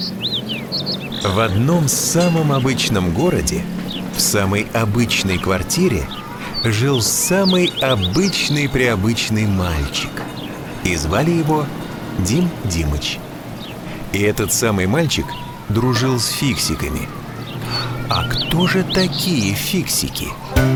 В одном самом обычном городе, в самой обычной квартире, жил самый обычный-преобычный мальчик. И звали его Дим Димыч. И этот самый мальчик дружил с фиксиками. А кто же такие фиксики?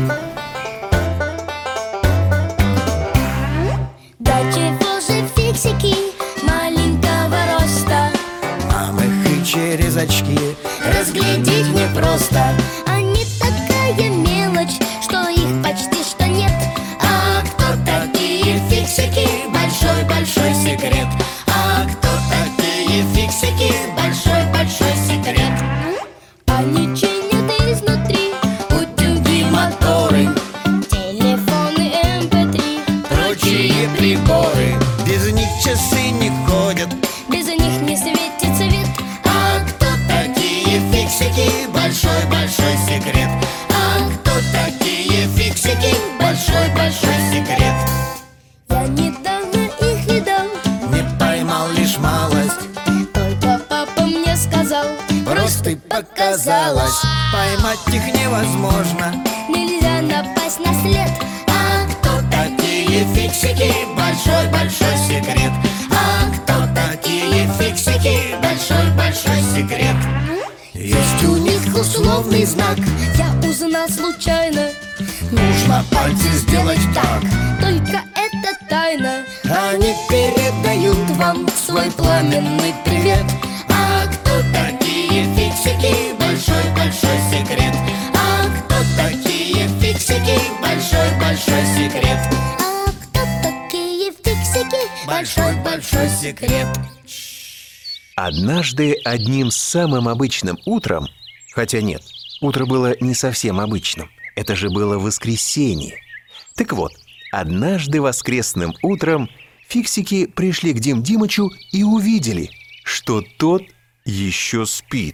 Да чего же фиксики маленького роста? Мам их и через очки разглядеть непросто. Они такая мелочь, что их почти что нет. А кто такие фиксики? Большой-большой секрет. А кто такие фиксики? Большой-большой секрет. Они чинят изнутри утюги, Моторы, телефоны, MP3. прочие приборы. Без них часы не ходят. Без них не светит свет. А кто такие фиксики? Большой-большой секрет. А кто такие фиксики? Большой-большой секрет. Я недавно их видал, Не поймал лишь малость, только папа мне сказал: просто показалось. Поймать их невозможно. нельзя напасть на след. А кто такие фиксики? Большой-большой секрет. А кто такие фиксики? Большой-большой секрет. Есть у них условный знак. Я узнал случайно, Нужно пальцы сделать так. только это тайна. Они передают вам свой пламенный привет. А кто такие фиксики? Большой-большой секрет. А кто такие фиксики? Большой-большой секрет. А кто такие фиксики? Большой-большой секрет. Однажды одним самым обычным утром, хотя нет, утро было не совсем обычным, это же было воскресенье. Так вот, однажды воскресным утром фиксики пришли к Дим Димычу и увидели, что тот еще спит.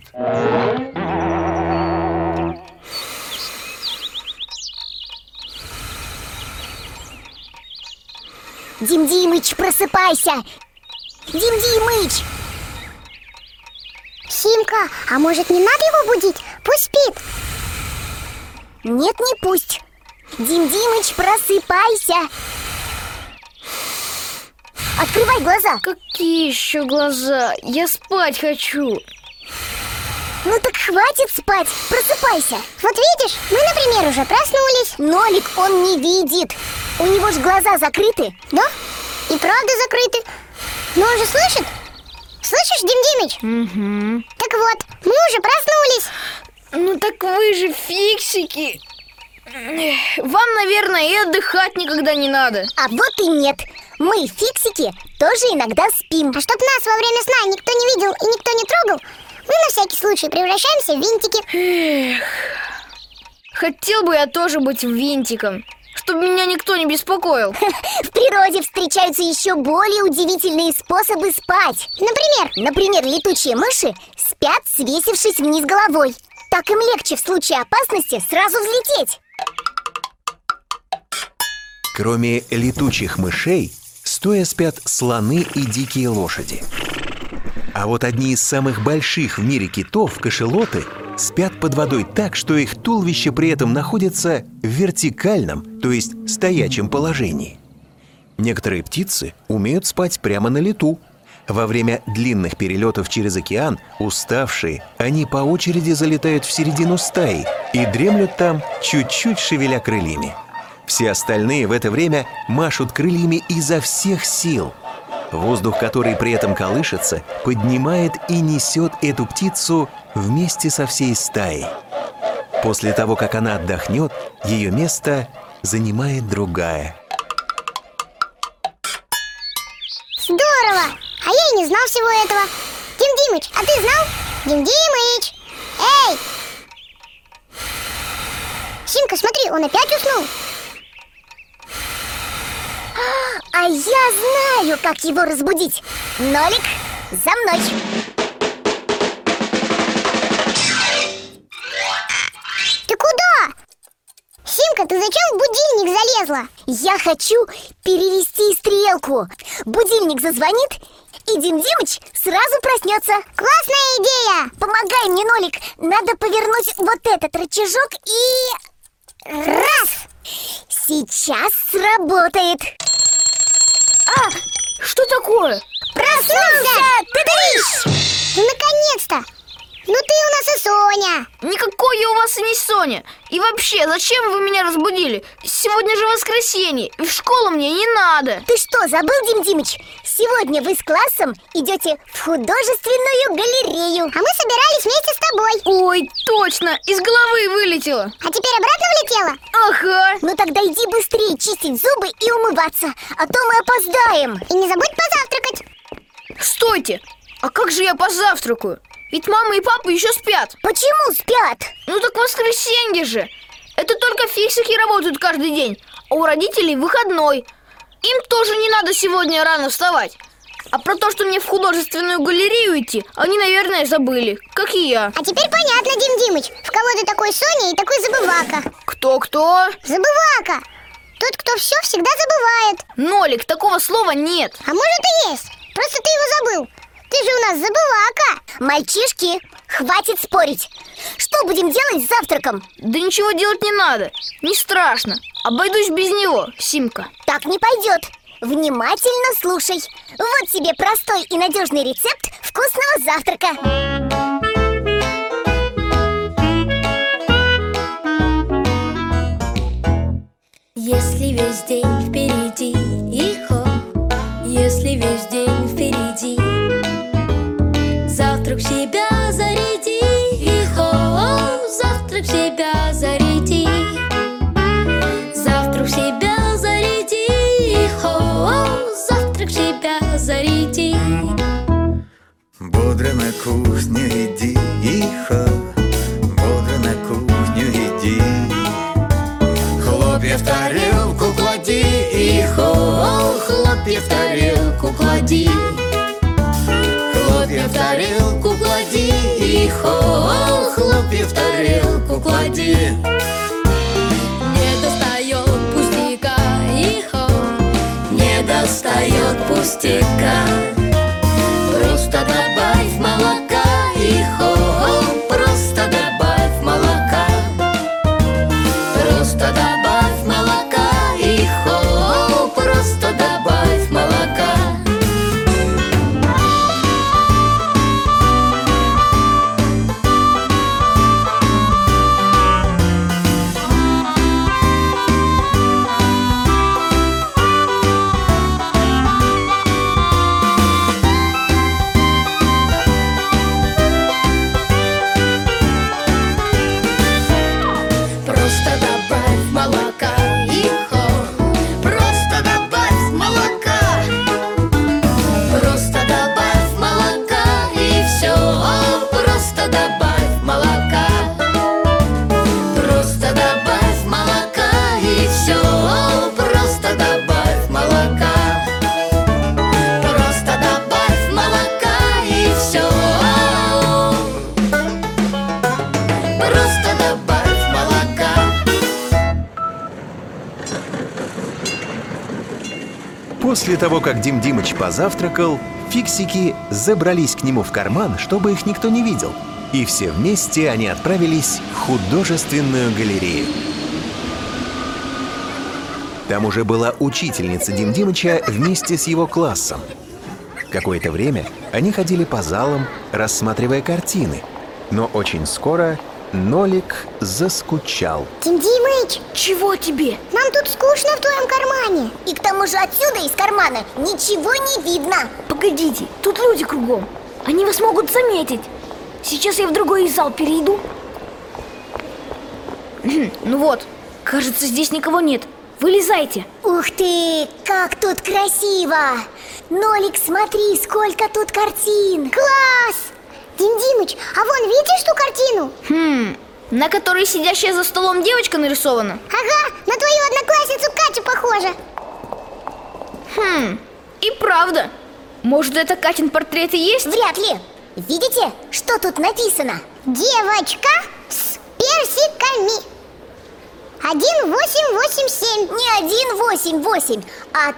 Дим Димыч, просыпайся! Дим Димыч! Симка, а может не надо его будить? Пусть спит. Нет, не пусть. Дим Димыч, просыпайся! Открывай глаза. Какие еще глаза? Я спать хочу. Ну так хватит спать, просыпайся. Вот видишь, мы, например, уже проснулись. Нолик, он не видит. У него же глаза закрыты. Да? И правда закрыты. Но он же слышит. Слышишь, Дим Димыч? Угу. Так вот, мы уже проснулись. Ну так вы же фиксики. Вам, наверное, и отдыхать никогда не надо. А вот и нет. Мы, фиксики, тоже иногда спим. А чтоб нас во время сна никто не видел и никто не трогал, мы на всякий случай превращаемся в винтики. Эх, хотел бы я тоже быть винтиком, чтобы меня никто не беспокоил. В природе встречаются еще более удивительные способы спать. Например, летучие мыши спят, свесившись вниз головой. Так им легче в случае опасности сразу взлететь. Кроме летучих мышей, стоя спят слоны и дикие лошади. А вот одни из самых больших в мире китов, кашалоты, спят под водой так, что их туловище при этом находится в вертикальном, то есть стоячем положении. Некоторые птицы умеют спать прямо на лету. Во время длинных перелетов через океан, уставшие, они по очереди залетают в середину стаи и дремлют там, чуть-чуть шевеля крыльями. Все остальные в это время машут крыльями изо всех сил. Воздух, который при этом колышется, поднимает и несет эту птицу вместе со всей стаей. После того, как она отдохнет, ее место занимает другая. Здорово! А я и не знал всего этого. Дим Димыч, а ты знал? Дим Димыч! Эй! Симка, смотри, он опять уснул. А я знаю, как его разбудить. Нолик, за мной. Ты куда? Симка, ты зачем в будильник залезла? Я хочу перевести стрелку. Будильник зазвонит, и Дим Димыч сразу проснется. Классная идея! Помогай мне, Нолик. Надо повернуть вот этот рычажок и... Раз! Сейчас сработает. Что такое? Проснулся! Тыдыщ! Ну, наконец-то! Ну ты у нас и Соня. Никакой я у вас и не Соня. И вообще, зачем вы меня разбудили? Сегодня же воскресенье, и в школу мне не надо. Ты что, забыл, Дим Димыч? Сегодня вы с классом идете в художественную галерею. А мы собирались вместе с тобой. Ой, точно, из головы вылетело. А теперь обратно влетела? Ага. Ну тогда иди быстрее чистить зубы и умываться, а то мы опоздаем. И не забудь позавтракать. Стойте, а как же я позавтракаю? Ведь мама и папа еще спят. Почему спят? Ну так воскресенье же. Это только фиксики работают каждый день, а у родителей выходной. Им тоже не надо сегодня рано вставать. А про то, что мне в художественную галерею идти, они, наверное, забыли, как и я. А теперь понятно, Дим Димыч, в кого ты такой Соня и такой забывака. Кто-кто? Забывака. Тот, кто все всегда забывает. Нолик, такого слова нет. А может и есть, просто ты его забыл. Ты же у нас забывака. Мальчишки, хватит спорить. Что будем делать с завтраком? Да ничего делать не надо, не страшно. Обойдусь без него, Симка. Так не пойдет. Внимательно слушай. Вот тебе простой и надежный рецепт вкусного завтрака. Если весь день впереди, если весь день впереди, завтрак в себя заряди, завтрак в себя заряди, завтрак в себя заряди, завтрак в себя заряди. Бодро на кухню иди, бодро на кухню иди. Хлопья в тарелку клади, хлопья в тарелку клади. Хлопья в тарелку клади, хлопья в тарелку клади. Не достает пустяка, не достает пустяка. Просто добавь молока, просто добавь молока. Просто добавь молока, просто добавь молока. Просто добавь молока, просто добавь молока. Просто добавь молока и все, просто добавь молока. Просто добавь молока и все, просто добавь молока. Просто добавь молока и все, просто добавь молока. После того, как Дим Димыч позавтракал, фиксики забрались к нему в карман, чтобы их никто не видел. И все вместе они отправились в художественную галерею. Там уже была учительница Дим Димыча вместе с его классом. Какое-то время они ходили по залам, рассматривая картины. Но очень скоро Нолик заскучал. Дим Димыч, Чего тебе? нам тут скучно в твоем кармане. И к тому же отсюда из кармана ничего не видно. Погодите, тут люди кругом. Они вас могут заметить. Сейчас я в другой зал перейду. Ну вот, кажется, здесь никого нет. Вылезайте. Ух ты, как тут красиво! Нолик, смотри, сколько тут картин! Класс! Дим Димыч, а вон видишь ту картину? На которой сидящая за столом девочка нарисована? Ага, на твою одноклассницу Катю похоже. И правда. Может, это Катин портрет и есть? Вряд ли. Видите, что тут написано? Девочка с персиками. 1887. Не 188, а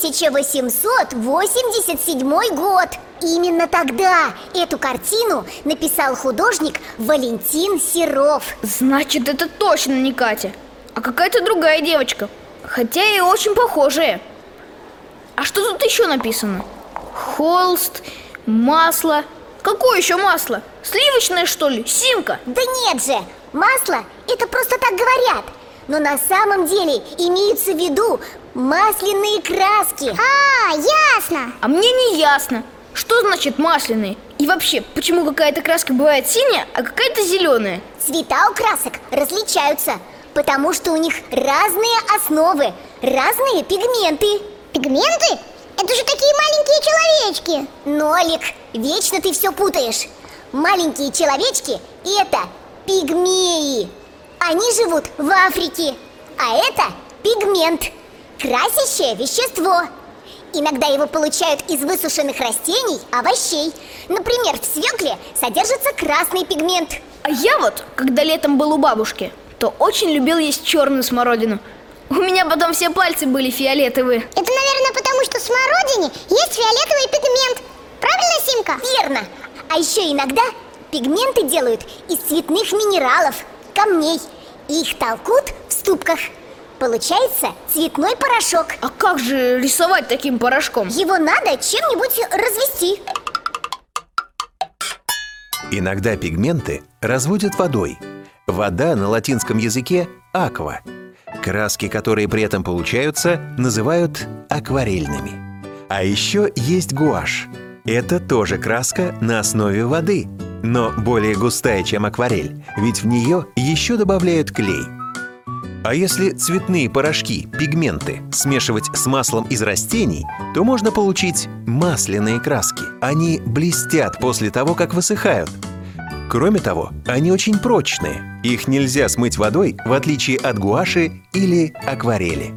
1887 год. Именно тогда эту картину написал художник Валентин Серов. Значит, это точно не Катя, а какая-то другая девочка. Хотя и очень похожая. А что тут еще написано? Холст, масло. Какое еще масло? Сливочное, что ли? Симка? Да нет же, масло это просто так говорят. Но на самом деле имеются в виду масляные краски. А, ясно. А мне не ясно, что значит масляные. И вообще, почему какая-то краска бывает синяя, а какая-то зеленая? Цвета у красок различаются, потому что у них разные основы, разные пигменты. Пигменты? Это же такие маленькие человечки. Нолик, вечно ты все путаешь. Маленькие человечки – это пигмеи. Они живут в Африке. А это пигмент, красящее вещество. Иногда его получают из высушенных растений, овощей. Например, в свекле содержится красный пигмент. А я вот, когда летом был у бабушки, то очень любил есть черную смородину. У меня потом все пальцы были фиолетовые. Это, наверное, потому что в смородине есть фиолетовый пигмент. Правильно, Симка? Верно. А еще иногда пигменты делают из цветных минералов, камней. И их толкут в ступках. Получается цветной порошок. А как же рисовать таким порошком? Его надо чем-нибудь развести. Иногда пигменты разводят водой. Вода на латинском языке – аква. Краски, которые при этом получаются, называют акварельными. А еще есть гуашь. Это тоже краска на основе воды, но более густая, чем акварель, ведь в нее еще добавляют клей. А если цветные порошки, пигменты, смешивать с маслом из растений, то можно получить масляные краски. Они блестят после того, как высыхают. Кроме того, они очень прочные. Их нельзя смыть водой, в отличие от гуаши или акварели.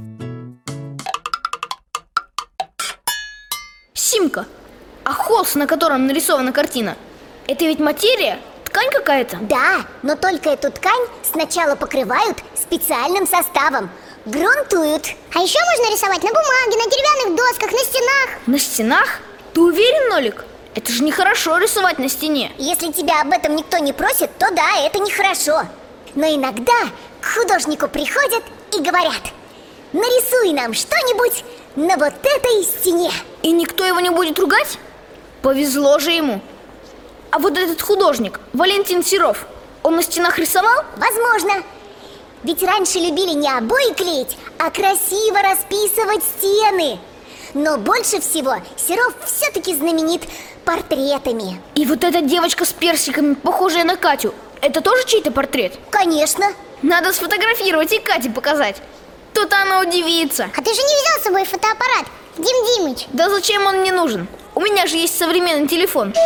Симка, а холст, на котором нарисована картина, это ведь материя? Ткань какая-то? Да, но только эту ткань сначала покрывают специальным составом. Грунтуют. А еще можно рисовать на бумаге, на деревянных досках, на стенах. На стенах? Ты уверен, Нолик? Это же нехорошо рисовать на стене. Если тебя об этом никто не просит, то да, это нехорошо. Но иногда к художнику приходят и говорят: нарисуй нам что-нибудь на вот этой стене. И никто его не будет ругать? Повезло же ему. А вот этот художник, Валентин Серов, он на стенах рисовал? Возможно. Ведь раньше любили не обои клеить, а красиво расписывать стены. Но больше всего Серов все-таки знаменит портретами. И вот эта девочка с персиками, похожая на Катю, это тоже чей-то портрет? Конечно. Надо сфотографировать и Кате показать. То-то она удивится. А ты же не взял с собой фотоаппарат, Дим Димыч? Да зачем он мне нужен? У меня же есть современный телефон.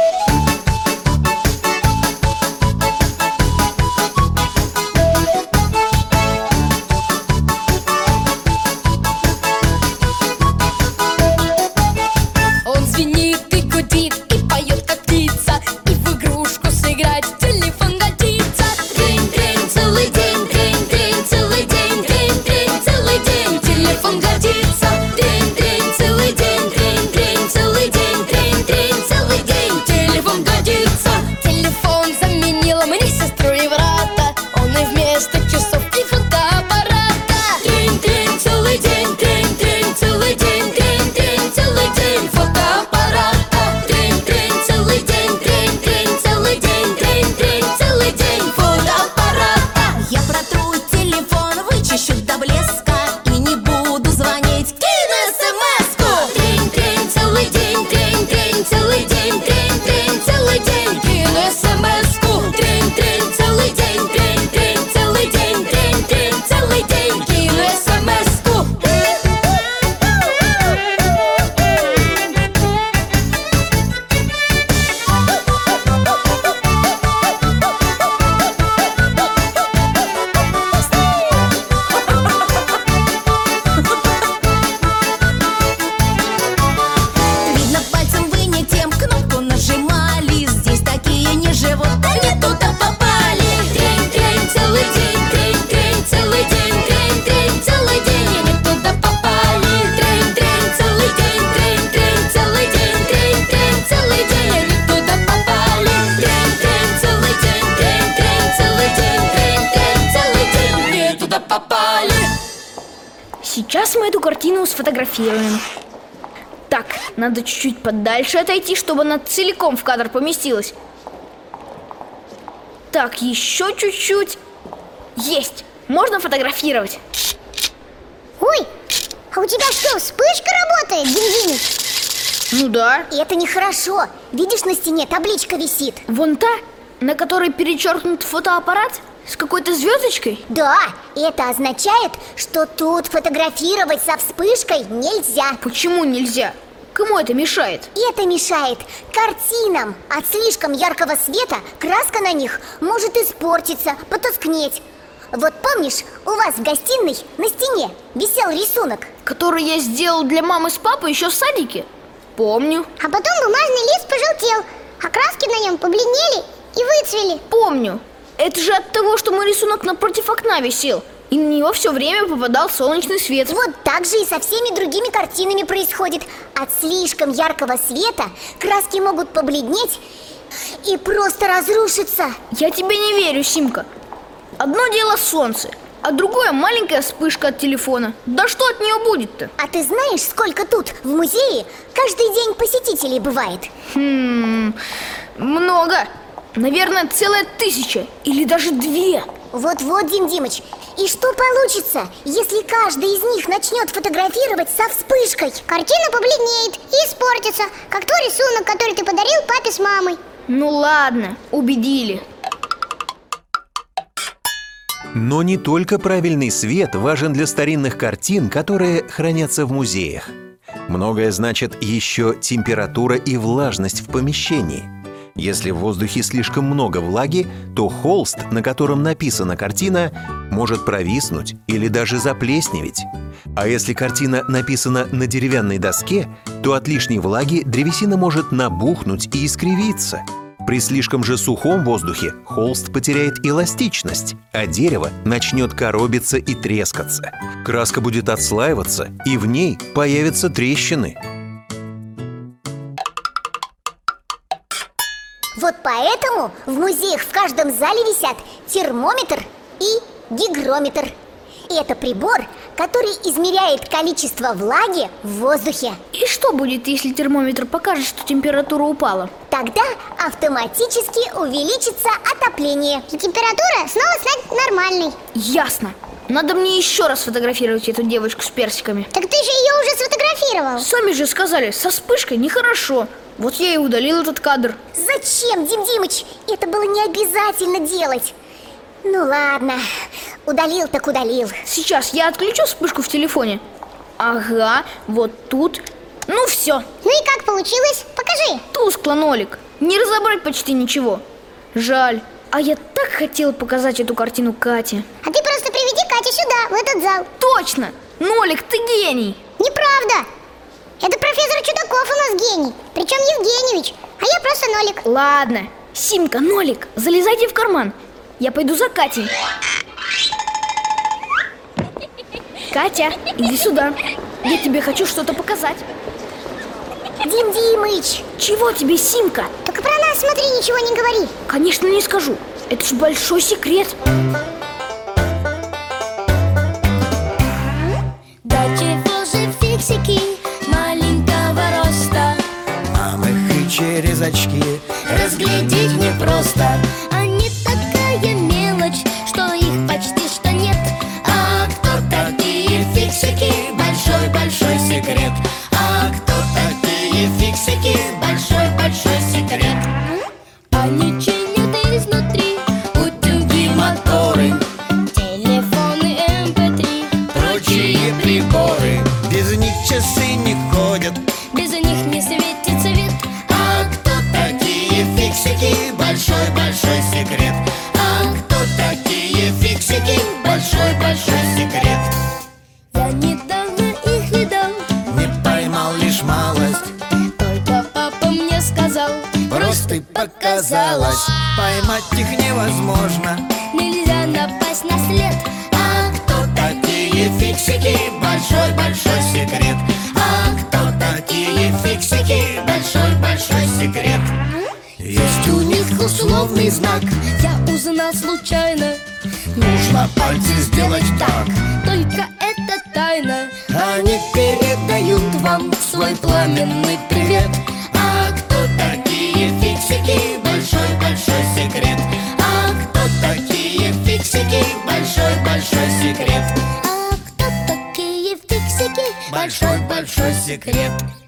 Он звенит и гудит, и поет, как птица, и в игрушку сыграть телефон годится. Трень-трень целый день, трень-трень целый день, трень-трень целый день, телефон годится. Трень-трень целый день, трень-трень целый день, трень-трень целый день, телефон годится. Сейчас мы эту картину сфотографируем. Так, надо чуть-чуть подальше отойти, чтобы она целиком в кадр поместилась. Так, еще чуть-чуть. Есть, можно фотографировать. Ой, а у тебя что, вспышка работает, Дим-Димыч? Ну да. И это нехорошо. Видишь, на стене табличка висит. Вон та, на которой перечеркнут фотоаппарат с какой-то звездочкой. Да, и это означает, что тут фотографировать со вспышкой нельзя. Почему нельзя? Кому это мешает? И это мешает картинам. От слишком яркого света краска на них может испортиться, потускнеть. Вот помнишь, у вас в гостиной на стене висел рисунок? Который я сделал для мамы с папой еще в садике? Помню. А потом бумажный лист пожелтел, а краски на нем побледнели и выцвели. Помню. Это же от того, что мой рисунок напротив окна висел, и на него все время попадал солнечный свет. Вот так же и со всеми другими картинами происходит. От слишком яркого света краски могут побледнеть и просто разрушиться. Я тебе не верю, Симка. Одно дело солнце, а другое маленькая вспышка от телефона. Да что от нее будет-то? А ты знаешь, сколько тут, в музее, каждый день посетителей бывает? Много. Наверное, целая 1000 или даже 2. Вот-вот, Дим Димыч. И что получится, если каждый из них начнет фотографировать со вспышкой? Картина побледнеет и испортится, как твой рисунок, который ты подарил папе с мамой. Ну ладно, убедили. Но не только правильный свет важен для старинных картин, которые хранятся в музеях. Многое значит еще температура и влажность в помещении. Если в воздухе слишком много влаги, то холст, на котором написана картина, может провиснуть или даже заплесневеть. А если картина написана на деревянной доске, то от лишней влаги древесина может набухнуть и искривиться. При слишком же сухом воздухе холст потеряет эластичность, а дерево начнет коробиться и трескаться. Краска будет отслаиваться, и в ней появятся трещины. Вот поэтому в музеях в каждом зале висят термометр и гигрометр. И это прибор, который измеряет количество влаги в воздухе. И что будет, если термометр покажет, что температура упала? Тогда автоматически увеличится отопление, и температура снова станет нормальной. Ясно. Надо мне еще раз сфотографировать эту девочку с персиками. Так ты же ее уже сфотографировал. Сами же сказали, со вспышкой нехорошо. Вот я и удалил этот кадр. Зачем, Дим Димыч? Это было не обязательно делать. Ну ладно, удалил так удалил. Сейчас я отключу вспышку в телефоне. Ага, вот тут. Ну все. Ну и как получилось? Покажи. Тускло, Нолик. Не разобрать почти ничего. Жаль. А я так хотела показать эту картину Кате. А ты просто приведи Катю сюда, в этот зал. Точно! Нолик, ты гений! Неправда. Это профессор Чудаков у нас гений. Причем Евгеньевич. А я просто Нолик. Ладно. Симка, Нолик, залезайте в карман. Я пойду за Катей. Катя, иди сюда. Я тебе хочу что-то показать. Дим Димыч. Чего тебе, Симка? Только про нас смотри, ничего не говори. Конечно, не скажу. Это ж большой секрет. Да чего же фиксики маленького роста? Нам их и через очки Разглядеть непросто. Они такая мелочь, что их почти что нет. А кто такие фиксики? Большой-большой секрет. А кто такие фиксики? Большой-большой секрет. Они чинят изнутри утюги, моторы, телефоны MP3, прочие приборы. Без них часы не ходят. без них не светит свет. А кто такие фиксики? Большой-большой секрет. А кто такие фиксики? Большой-большой секрет. Я недавно их видал, Не поймал лишь малость. только папа мне сказал, Просто показалось, поймать их невозможно. нельзя напасть на след. А кто такие фиксики? Большой-большой секрет. А кто такие фиксики? Большой-большой секрет. Есть у них условный знак. Я узнал случайно, Нужно пальцы сделать так. только это тайна. пламенный привет. А кто такие фиксики? Большой-большой секрет. А кто такие фиксики? Большой-большой секрет. А кто такие фиксики? Большой-большой секрет.